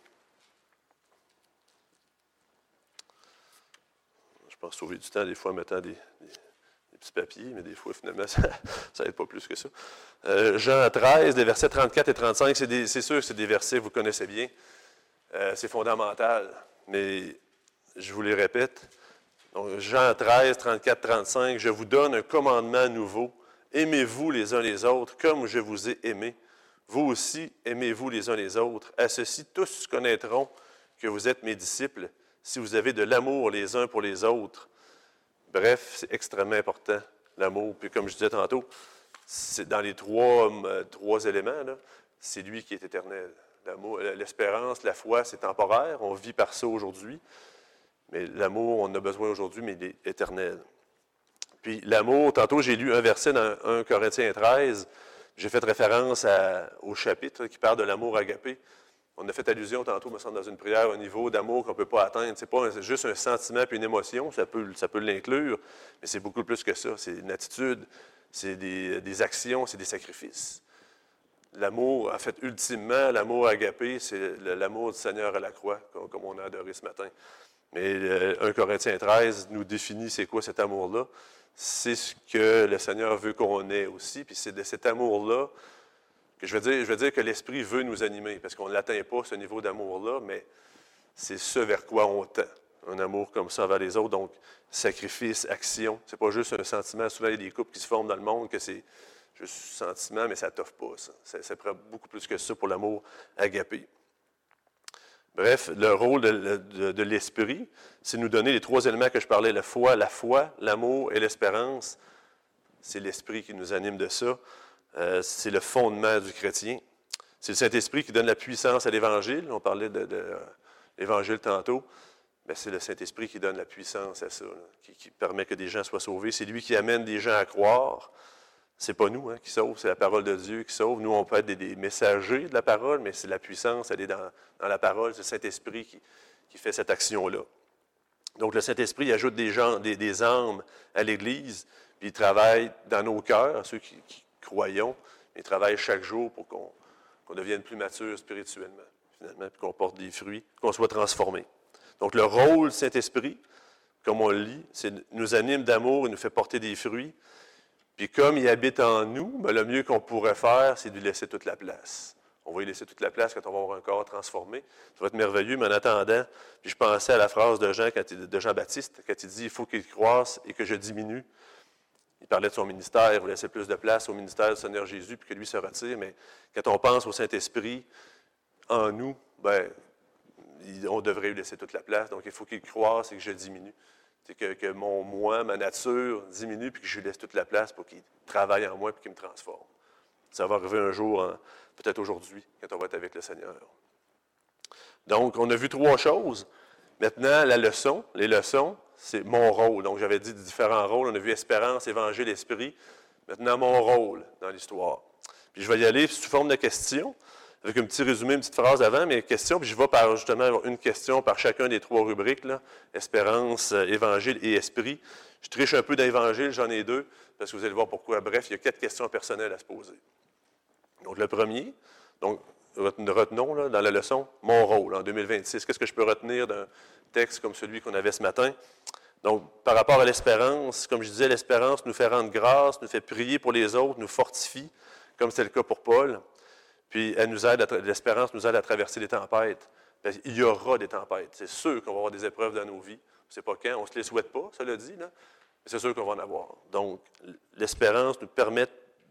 Je pense sauver du temps des fois en mettant des, des, des petits papiers, mais des fois, finalement, ça n'aide pas plus que ça. Euh, Jean treize, les versets trente-quatre et trente-cinq, c'est, des, c'est sûr que c'est des versets que vous connaissez bien. Euh, c'est fondamental, mais je vous les répète. Donc, Jean treize, trente-quatre, trente-cinq, « Je vous donne un commandement nouveau. Aimez-vous les uns les autres comme je vous ai aimé. Vous aussi, aimez-vous les uns les autres. À ceci, tous connaîtront que vous êtes mes disciples, si vous avez de l'amour les uns pour les autres. » Bref, c'est extrêmement important, l'amour. Puis comme je disais tantôt, c'est dans les trois, euh, trois éléments, là, c'est lui qui est éternel. L'amour, l'espérance, la foi, c'est temporaire. On vit par ça aujourd'hui. Mais l'amour, on en a besoin aujourd'hui, mais il est éternel. Puis l'amour, tantôt j'ai lu un verset dans un Corinthiens treize, j'ai fait référence à, au chapitre qui parle de l'amour agapé. On a fait allusion tantôt, me semble, dans une prière, au niveau d'amour qu'on ne peut pas atteindre. Ce n'est pas juste un sentiment puis une émotion, ça peut, ça peut l'inclure, mais c'est beaucoup plus que ça. C'est une attitude, c'est des, des actions, c'est des sacrifices. L'amour, en fait, ultimement, l'amour agapé, c'est l'amour du Seigneur à la croix, comme, comme on a adoré ce matin. Mais euh, un Corinthiens treize nous définit c'est quoi cet amour-là. C'est ce que le Seigneur veut qu'on ait aussi, puis c'est de cet amour-là que je veux dire, je veux dire que l'Esprit veut nous animer, parce qu'on ne l'atteint pas, ce niveau d'amour-là, mais c'est ce vers quoi on tend. Un amour comme ça envers les autres, donc sacrifice, action. C'est pas juste un sentiment. Souvent, il y a des couples qui se forment dans le monde que c'est juste sentiment, mais ça ne t'offre pas, ça. Ça, ça prend beaucoup plus que ça pour l'amour agapé. Bref, le rôle de, de, de l'Esprit, c'est nous donner les trois éléments que je parlais, la foi, la foi, l'amour et l'espérance. C'est l'Esprit qui nous anime de ça. Euh, c'est le fondement du chrétien. C'est le Saint-Esprit qui donne la puissance à l'Évangile. On parlait de, de euh, l'Évangile tantôt. Mais c'est le Saint-Esprit qui donne la puissance à ça, là, qui, qui permet que des gens soient sauvés. C'est lui qui amène des gens à croire. C'est pas nous hein, qui sauve, c'est la parole de Dieu qui sauve. Nous, on peut être des, des messagers de la parole, mais c'est la puissance, elle est dans, dans la parole. C'est le Saint-Esprit qui, qui fait cette action-là. Donc, le Saint-Esprit ajoute des, gens, des, des âmes à l'Église, puis il travaille dans nos cœurs, ceux qui, qui croyons. Il travaille chaque jour pour qu'on, qu'on devienne plus mature spirituellement, finalement, puis qu'on porte des fruits, qu'on soit transformé. Donc, le rôle du Saint-Esprit, comme on le lit, c'est nous anime d'amour et nous fait porter des fruits. Puis comme il habite en nous, bien, le mieux qu'on pourrait faire, c'est de lui laisser toute la place. On va lui laisser toute la place quand on va avoir un corps transformé. Ça va être merveilleux, mais en attendant, puis je pensais à la phrase de Jean, quand il, de Jean-Baptiste, quand il dit « Il faut qu'il croisse et que je diminue ». Il parlait de son ministère, il voulait laisser plus de place au ministère du Seigneur Jésus, puis que lui se retire. Mais quand on pense au Saint-Esprit, en nous, bien, on devrait lui laisser toute la place. Donc, il faut qu'il croisse et que je diminue. C'est que, que mon moi, ma nature diminue, puis que je lui laisse toute la place pour qu'il travaille en moi et qu'il me transforme. Ça va arriver un jour, hein, peut-être aujourd'hui, quand on va être avec le Seigneur. Donc, on a vu trois choses. Maintenant, la leçon, les leçons, c'est mon rôle. Donc, j'avais dit différents rôles. On a vu espérance, évangile, esprit. Maintenant, mon rôle dans l'histoire. Puis, je vais y aller sous forme de questions, avec un petit résumé, une petite phrase avant, mais questions, puis je vais par justement une question par chacun des trois rubriques, là, espérance, évangile et esprit. Je triche un peu d'évangile, j'en ai deux, parce que vous allez voir pourquoi. Bref, il y a quatre questions personnelles à se poser. Donc, le premier, donc, retenons là, dans la leçon, mon rôle en deux mille vingt-six. Qu'est-ce que je peux retenir d'un texte comme celui qu'on avait ce matin? Donc, par rapport à l'espérance, comme je disais, l'espérance nous fait rendre grâce, nous fait prier pour les autres, nous fortifie, comme c'est le cas pour Paul. Puis, elle nous aide à, l'espérance nous aide à traverser les tempêtes. Il y aura des tempêtes. C'est sûr qu'on va avoir des épreuves dans nos vies. On ne sait pas quand. On ne se les souhaite pas, ça le dit, là. Mais c'est sûr qu'on va en avoir. Donc, l'espérance nous permet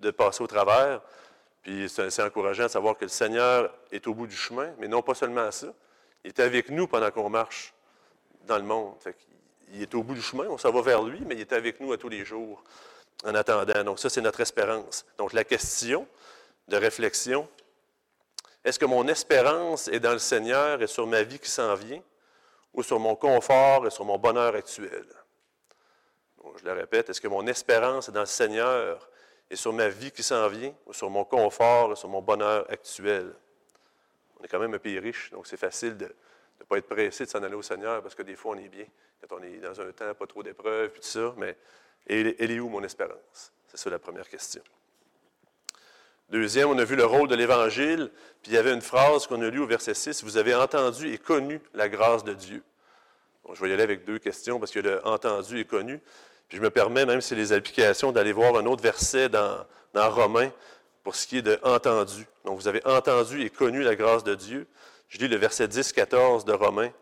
de passer au travers. Puis c'est assez encourageant de savoir que le Seigneur est au bout du chemin, mais non pas seulement ça. Il est avec nous pendant qu'on marche dans le monde. Fait qu'il est au bout du chemin, on s'en va vers lui, mais il est avec nous à tous les jours en attendant. Donc ça, c'est notre espérance. Donc la question de réflexion, est-ce que mon espérance est dans le Seigneur et sur ma vie qui s'en vient, ou sur mon confort et sur mon bonheur actuel? Donc, je le répète, est-ce que mon espérance est dans le Seigneur et sur ma vie qui s'en vient, ou sur mon confort et sur mon bonheur actuel? On est quand même un pays riche, donc c'est facile de ne pas être pressé de s'en aller au Seigneur, parce que des fois, on est bien, quand on est dans un temps, pas trop d'épreuves, puis tout ça, mais elle, elle est où mon espérance? C'est ça la première question. Deuxième, on a vu le rôle de l'Évangile, puis il y avait une phrase qu'on a lue au verset six, « Vous avez entendu et connu la grâce de Dieu. » Bon, je vais y aller avec deux questions, parce que le « entendu » et « connu », puis je me permets, même si c'est les applications, d'aller voir un autre verset dans, dans Romains, pour ce qui est de « entendu ». Donc, vous avez entendu et connu la grâce de Dieu. Je lis le verset dix quatorze de Romains.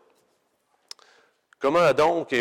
« Comment donc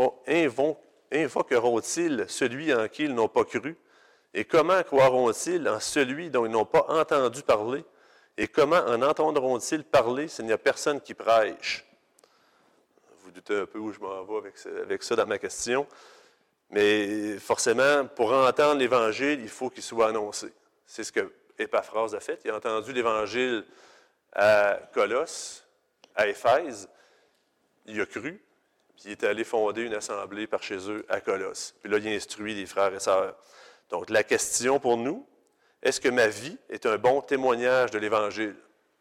invoqueront-ils celui en qui ils n'ont pas cru? Et comment croiront-ils en celui dont ils n'ont pas entendu parler? Et comment en entendront-ils parler s'il n'y a personne qui prêche? » Vous doutez un peu où je m'en vais avec ça, avec ça dans ma question. Mais forcément, pour entendre l'Évangile, il faut qu'il soit annoncé. C'est ce que Épaphrase a fait. Il a entendu l'Évangile à Colosse, à Éphèse. Il a cru, puis il est allé fonder une assemblée par chez eux à Colosse. Puis là, il a instruit les frères et sœurs. Donc, la question pour nous, est-ce que ma vie est un bon témoignage de l'Évangile?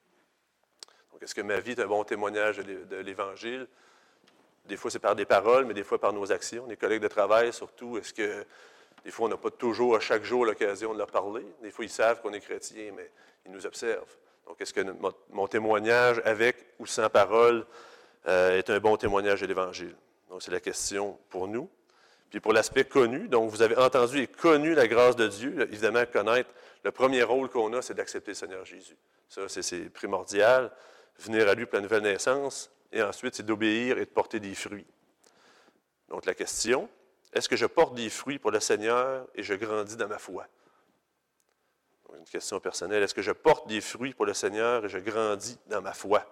Donc, est-ce que ma vie est un bon témoignage de l'Évangile? Des fois, c'est par des paroles, mais des fois par nos actions. Les collègues de travail, surtout, est-ce que des fois, on n'a pas toujours, à chaque jour, l'occasion de leur parler? Des fois, ils savent qu'on est chrétien, mais ils nous observent. Donc, est-ce que mon, mon témoignage, avec ou sans parole, euh, est un bon témoignage de l'Évangile? Donc, c'est la question pour nous. Puis pour l'aspect connu, donc vous avez entendu et connu la grâce de Dieu. Évidemment, connaître, le premier rôle qu'on a, c'est d'accepter le Seigneur Jésus. Ça, c'est, c'est primordial. Venir à lui pour la nouvelle naissance. Et ensuite, c'est d'obéir et de porter des fruits. Donc la question, est-ce que je porte des fruits pour le Seigneur et je grandis dans ma foi? Donc, une question personnelle. Est-ce que je porte des fruits pour le Seigneur et je grandis dans ma foi?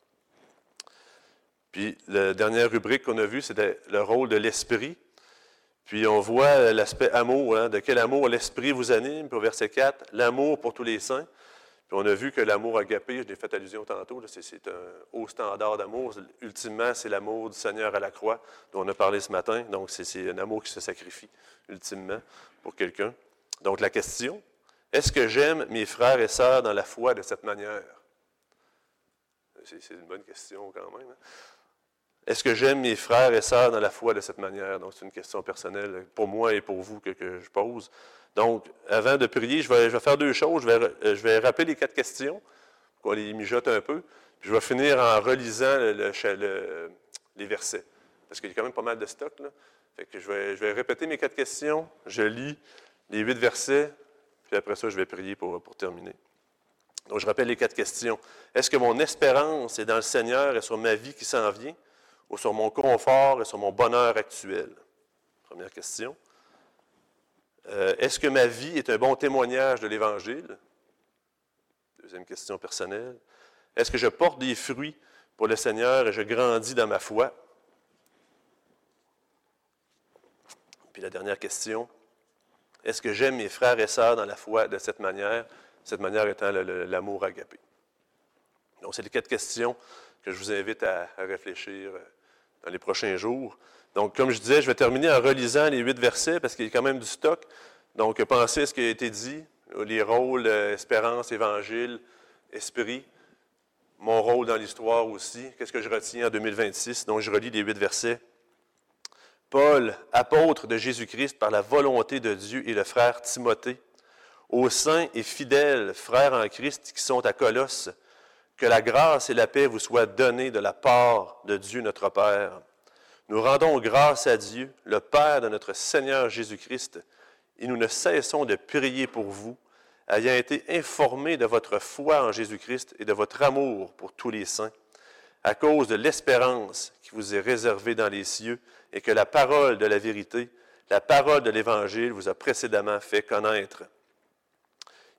Puis la dernière rubrique qu'on a vue, c'était le rôle de l'Esprit. Puis on voit l'aspect amour, hein, de quel amour l'Esprit vous anime. Puis au verset quatre, l'amour pour tous les saints. Puis on a vu que l'amour agapé, je l'ai fait allusion tantôt, là, c'est, c'est un haut standard d'amour. Ultimement, c'est l'amour du Seigneur à la croix, dont on a parlé ce matin. Donc c'est, c'est un amour qui se sacrifie, ultimement, pour quelqu'un. Donc la question, est-ce que j'aime mes frères et sœurs dans la foi de cette manière? C'est, c'est une bonne question quand même. Hein? Est-ce que j'aime mes frères et sœurs dans la foi de cette manière? Donc, c'est une question personnelle pour moi et pour vous que, que je pose. Donc, avant de prier, je vais, je vais faire deux choses. Je vais, je vais rappeler les quatre questions, qu'on les mijote un peu. Puis je vais finir en relisant le, le, le, les versets. Parce qu'il y a quand même pas mal de stock, là. Fait que je vais, je vais répéter mes quatre questions. Je lis les huit versets. Puis après ça, je vais prier pour, pour terminer. Donc, je rappelle les quatre questions. Est-ce que mon espérance est dans le Seigneur et sur ma vie qui s'en vient? Ou sur mon confort et sur mon bonheur actuel? Première question. Euh, est-ce que ma vie est un bon témoignage de l'Évangile? Deuxième question personnelle. Est-ce que je porte des fruits pour le Seigneur et je grandis dans ma foi? Puis la dernière question. Est-ce que j'aime mes frères et sœurs dans la foi de cette manière? Cette manière étant le, le, l'amour agapé. Donc, c'est les quatre questions que je vous invite à, à réfléchir dans les prochains jours. Donc, comme je disais, je vais terminer en relisant les huit versets parce qu'il y a quand même du stock. Donc, pensez à ce qui a été dit, les rôles, euh, espérance, évangile, esprit, mon rôle dans l'histoire aussi. Qu'est-ce que je retiens en deux mille vingt-six? Donc, je relis les huit versets. Paul, apôtre de Jésus-Christ par la volonté de Dieu, et le frère Timothée, aux saints et fidèles frères en Christ qui sont à Colosse, que la grâce et la paix vous soient données de la part de Dieu notre Père. Nous rendons grâce à Dieu, le Père de notre Seigneur Jésus-Christ, et nous ne cessons de prier pour vous, ayant été informés de votre foi en Jésus-Christ et de votre amour pour tous les saints, à cause de l'espérance qui vous est réservée dans les cieux, et que la parole de la vérité, la parole de l'Évangile vous a précédemment fait connaître.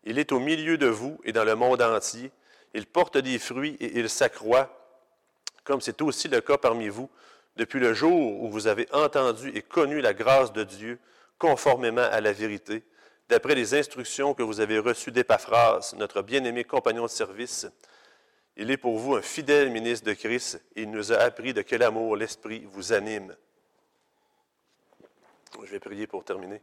Il est au milieu de vous et dans le monde entier. Il porte des fruits et il s'accroît, comme c'est aussi le cas parmi vous, depuis le jour où vous avez entendu et connu la grâce de Dieu, conformément à la vérité, d'après les instructions que vous avez reçues d'Épaphras, notre bien-aimé compagnon de service. Il est pour vous un fidèle ministre de Christ et il nous a appris de quel amour l'Esprit vous anime. Je vais prier pour terminer.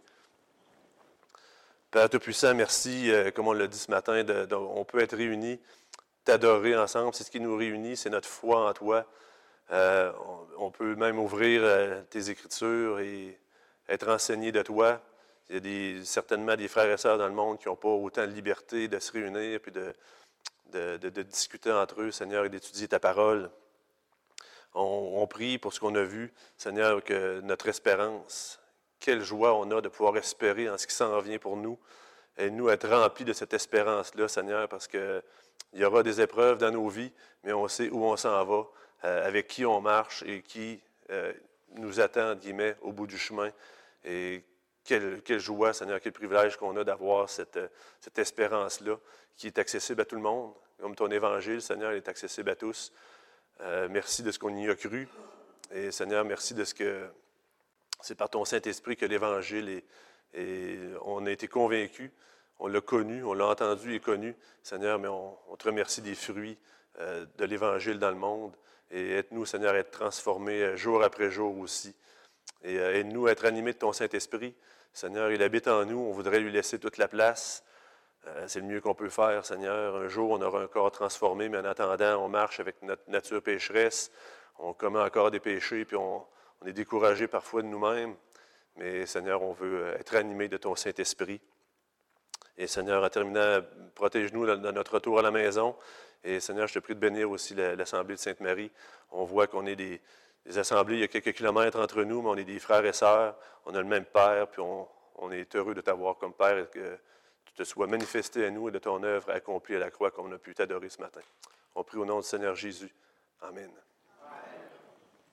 Père Tout-Puissant, merci, euh, comme on l'a dit ce matin, de, de, on peut être réunis, t'adorer ensemble. C'est ce qui nous réunit, c'est notre foi en toi. Euh, on, on peut même ouvrir euh, tes Écritures et être enseigné de toi. Il y a des, certainement des frères et sœurs dans le monde qui n'ont pas autant de liberté de se réunir puis de, de, de, de discuter entre eux, Seigneur, et d'étudier ta parole. On, on prie pour ce qu'on a vu, Seigneur, que notre espérance, quelle joie on a de pouvoir espérer en ce qui s'en vient pour nous. Et nous, être remplis de cette espérance-là, Seigneur, parce qu'il y aura des épreuves dans nos vies, mais on sait où on s'en va, euh, avec qui on marche et qui euh, nous attend, entre guillemets, au bout du chemin. Et quelle, quelle joie, Seigneur, quel privilège qu'on a d'avoir cette, cette espérance-là qui est accessible à tout le monde. Comme ton évangile, Seigneur, est accessible à tous. Euh, merci de ce qu'on y a cru. Et Seigneur, merci de ce que c'est par ton Saint-Esprit que l'Évangile est, et on a été convaincus, on l'a connu, on l'a entendu et connu, Seigneur, mais on, on te remercie des fruits euh, de l'Évangile dans le monde. Et aide-nous, Seigneur, à être transformés jour après jour aussi. Et euh, aide-nous à être animés de ton Saint-Esprit. Seigneur, il habite en nous, on voudrait lui laisser toute la place. Euh, c'est le mieux qu'on peut faire, Seigneur. Un jour, on aura un corps transformé, mais en attendant, on marche avec notre nature pécheresse. On commet encore des péchés, puis on... On est découragé parfois de nous-mêmes, mais Seigneur, on veut être animé de ton Saint-Esprit. Et Seigneur, en terminant, protège-nous dans notre retour à la maison. Et Seigneur, je te prie de bénir aussi l'Assemblée de Sainte-Marie. On voit qu'on est des, des assemblées, il y a quelques kilomètres entre nous, mais on est des frères et sœurs. On a le même Père, puis on, on est heureux de t'avoir comme Père et que tu te sois manifesté à nous et de ton œuvre accomplie à la croix comme on a pu t'adorer ce matin. On prie au nom du Seigneur Jésus. Amen.